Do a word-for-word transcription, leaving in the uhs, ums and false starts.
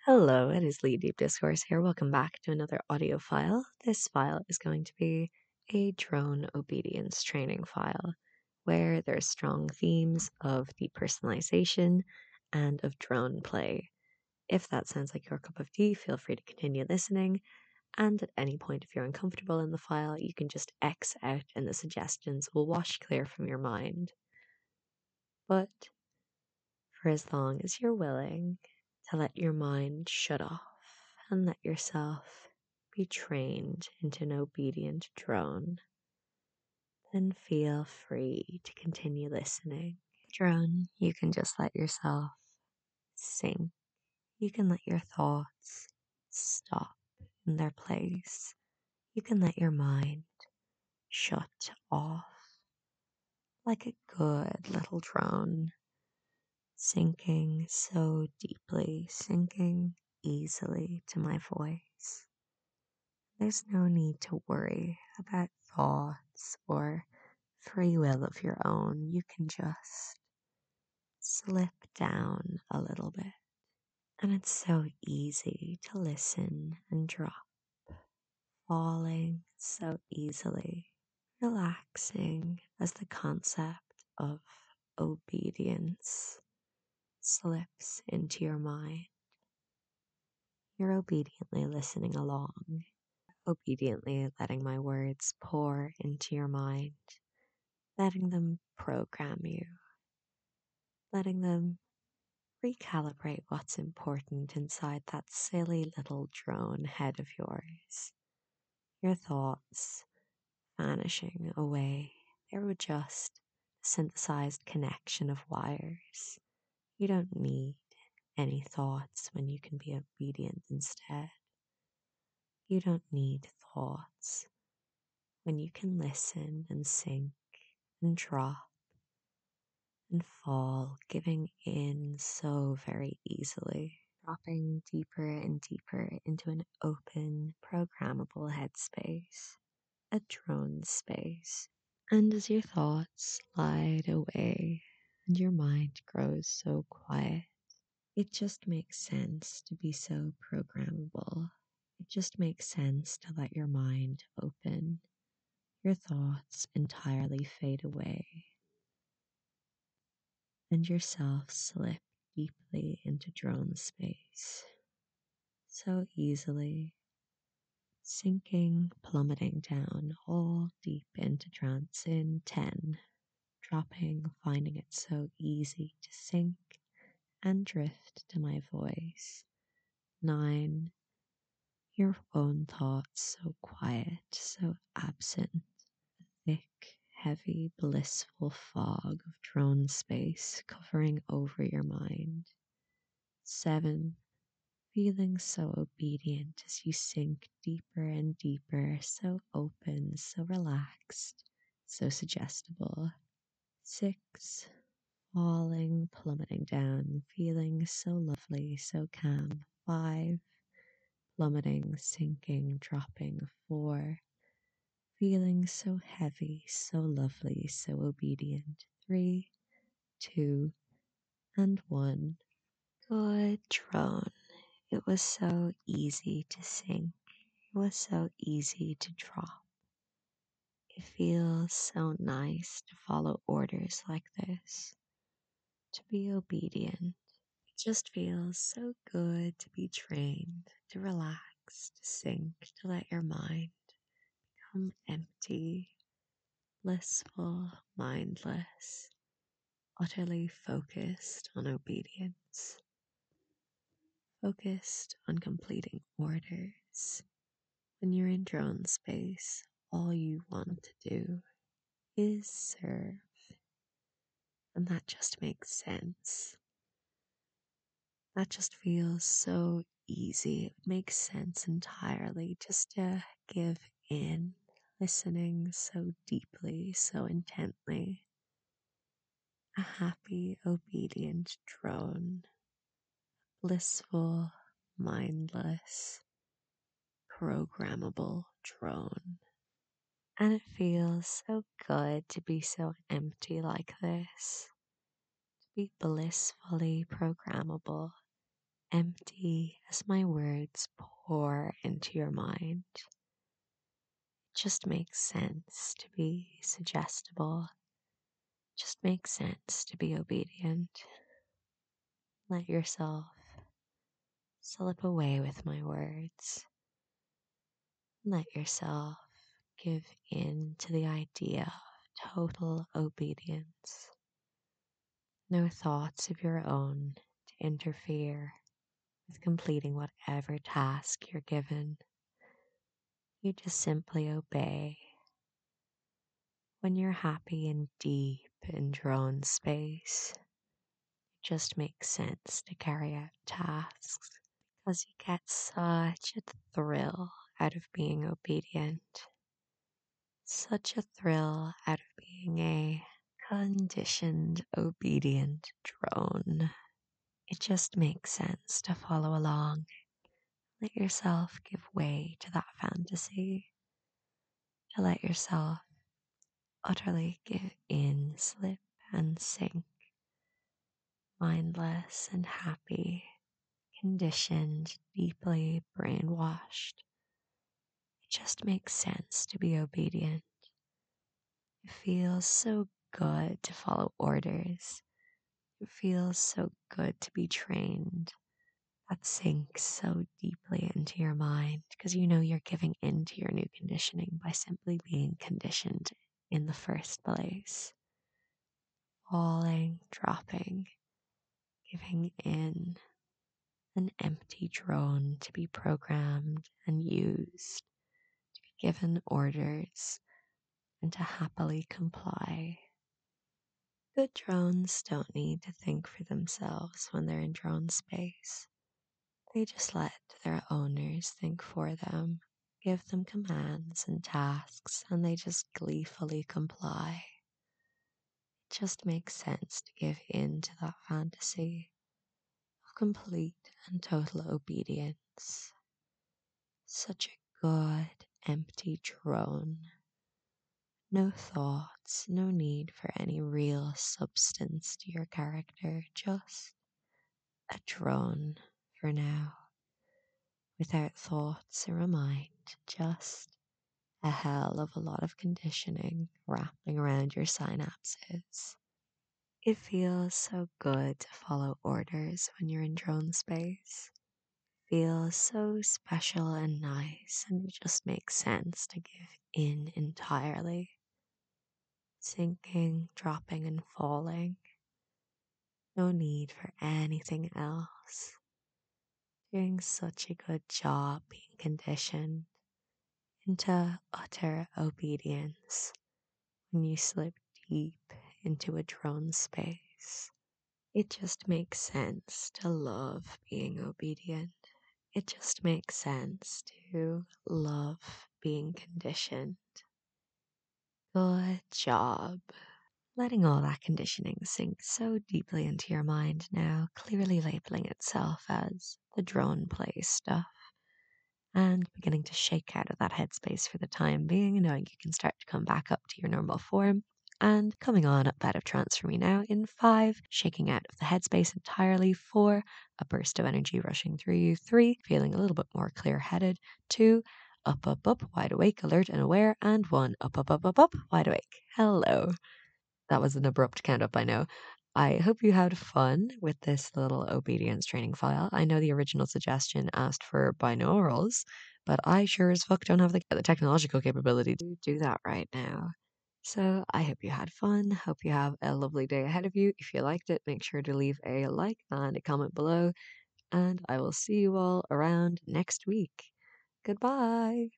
Hello, it is Lee Deep Discourse here. Welcome back to another audio file. This file is going to be a drone obedience training file where there's strong themes of depersonalization and of drone play. If that sounds like your cup of tea, feel free to continue listening. And at any point, if you're uncomfortable in the file, you can just X out and the suggestions will wash clear from your mind. But for as long as you're willing to let your mind shut off and let yourself be trained into an obedient drone, then feel free to continue listening. Drone, you can just let yourself sink. You can let your thoughts stop in their place. You can let your mind shut off like a good little drone, sinking so deeply, sinking easily to my voice. There's no need to worry about thoughts or free will of your own. You can just slip down a little bit. And it's so easy to listen and drop, falling so easily, relaxing as the concept of obedience slips into your mind. You're obediently listening along, obediently letting my words pour into your mind, letting them program you, letting them recalibrate what's important inside that silly little drone head of yours. Your thoughts vanishing away. They were just a synthesized connection of wires. You don't need any thoughts when you can be obedient instead. You don't need thoughts when you can listen and sink and drop and fall, giving in so very easily, dropping deeper and deeper into an open, programmable headspace, a drone space. And as your thoughts slide away and your mind grows so quiet, it just makes sense to be so programmable. It just makes sense to let your mind open, your thoughts entirely fade away, and yourself slip deeply into drone space, so easily, sinking, plummeting down, all deep into trance in ten, dropping, finding it so easy to sink and drift to my voice. Nine, your own thoughts so quiet, so absent, thick, heavy, blissful fog of drone space covering over your mind. Seven, feeling so obedient as you sink deeper and deeper, so open, so relaxed, so suggestible. Six, falling, plummeting down, feeling so lovely, so calm. Five, plummeting, sinking, dropping. Four, feeling so heavy, so lovely, so obedient. Three, two, and one. Good drone. It was so easy to sink. It was so easy to drop. It feels so nice to follow orders like this, to be obedient. It just feels so good to be trained, to relax, to sink, to let your mind become empty, blissful, mindless, utterly focused on obedience, focused on completing orders. When you're in drone space, all you want to do is serve. And that just makes sense. That just feels so easy. It makes sense entirely just to give in, listening so deeply, so intently. A happy, obedient drone, blissful, mindless, programmable drone. And it feels so good to be so empty like this, to be blissfully programmable, empty as my words pour into your mind. It just makes sense to be suggestible. It just makes sense to be obedient. Let yourself slip away with my words. Let yourself give in to the idea of total obedience. No thoughts of your own to interfere with completing whatever task you're given. You just simply obey. When you're happy and deep in drone space, it just makes sense to carry out tasks because you get such a thrill out of being obedient. Such a thrill out of being a conditioned, obedient drone. It just makes sense to follow along. Let yourself give way to that fantasy. To let yourself utterly give in, slip, and sink. Mindless and happy, conditioned, deeply brainwashed. It just makes sense to be obedient. It feels so good to follow orders. It feels so good to be trained. That sinks so deeply into your mind because you know you're giving into your new conditioning by simply being conditioned in the first place. Falling, dropping, giving in, an empty drone to be programmed and used, to be given orders, and to happily comply. Good drones don't need to think for themselves when they're in drone space. They just let their owners think for them, give them commands and tasks, and they just gleefully comply. It just makes sense to give in to that fantasy of complete and total obedience. Such a good, empty drone. No thoughts, no need for any real substance to your character, just a drone for now. Without thoughts or a mind, just a hell of a lot of conditioning wrapping around your synapses. It feels so good to follow orders when you're in drone space. It feels so special and nice, and it just makes sense to give in entirely. Sinking, dropping, and falling. No need for anything else. Doing such a good job being conditioned into utter obedience when you slip deep into a drone space. It just makes sense to love being obedient. It just makes sense to love being conditioned. Good job. Letting all that conditioning sink so deeply into your mind now, clearly labeling itself as the drone play stuff, and beginning to shake out of that headspace for the time being, knowing you can start to come back up to your normal form. And coming on up out of trance for me now in five, shaking out of the headspace entirely. Four, a burst of energy rushing through you. Three, feeling a little bit more clear headed. Two, up, up, up, wide awake, alert, and aware. And one, up, up, up, up, up, wide awake. Hello. That was an abrupt count up, I know. I hope you had fun with this little obedience training file. I know the original suggestion asked for binaurals, but I sure as fuck don't have the, the technological capability to do that right now. So I hope you had fun. Hope you have a lovely day ahead of you. If you liked it, make sure to leave a like and a comment below. And I will see you all around next week. Goodbye.